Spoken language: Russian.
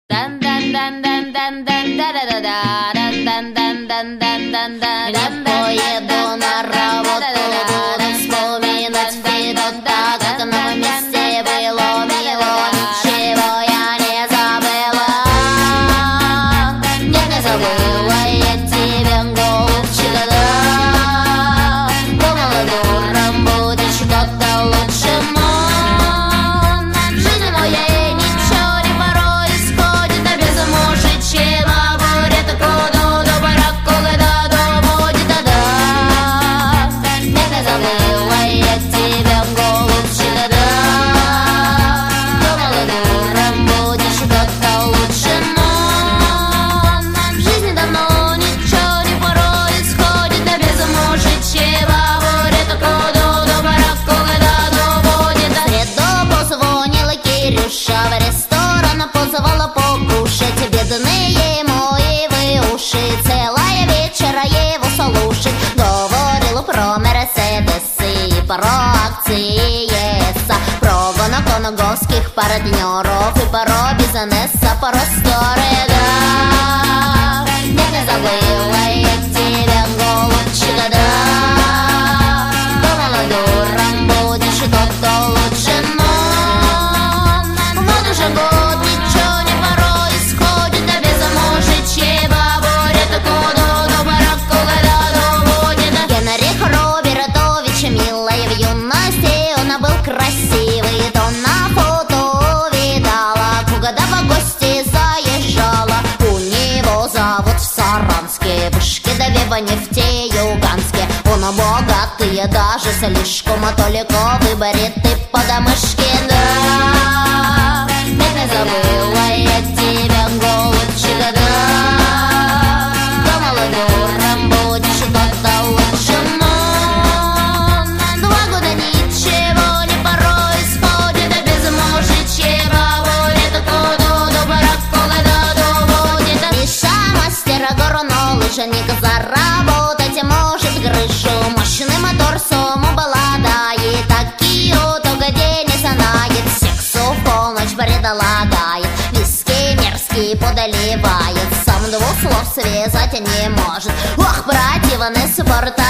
Не поеду на работу, буду вспоминать всегда, как на моем месте было мило, ничего я не забыла. Нет, не забыла я тебя, голубчик, да. Думала, дуром будешь что-то лучше, но в жизни моей ничего не порой исходит, а без мужичьего буря такого. В ресторан позвала покушать, бедные мои уши, целая вечера его слушать. Говорил про Мерседесы и про акции ЕСа, про гонок партнеров и про бизнеса, про стороны, да. Нет, не забыла я тебя, голубчик, да. Думала, дуром будешь что-то лучше, но год ничего не порой исходит, а без мужичьего буря такого до бараку года доводит. Генрих Робертович, милая в юности, он был красивый, то на фото видала, когда в гости заезжала. У него завод в Саранске, вышки до Вева нефти юганске. Он богатый, даже слишком, только выберет ты подмышки, да. Не забыла я тебя, голубчик, да. Думала, дуром будешь что-то лучше, но 2 года ничего не порой исходит, а без мужичьего буря такого до бараку года доводит. Миша мастер, горнолыжник, заработать может крышу, мощный мотор сумму баладает, такие только день не знает, сексу в полночь предлагает, виски мерзкий подоливает, сам 2 слов связать не может. Ох, противный спорт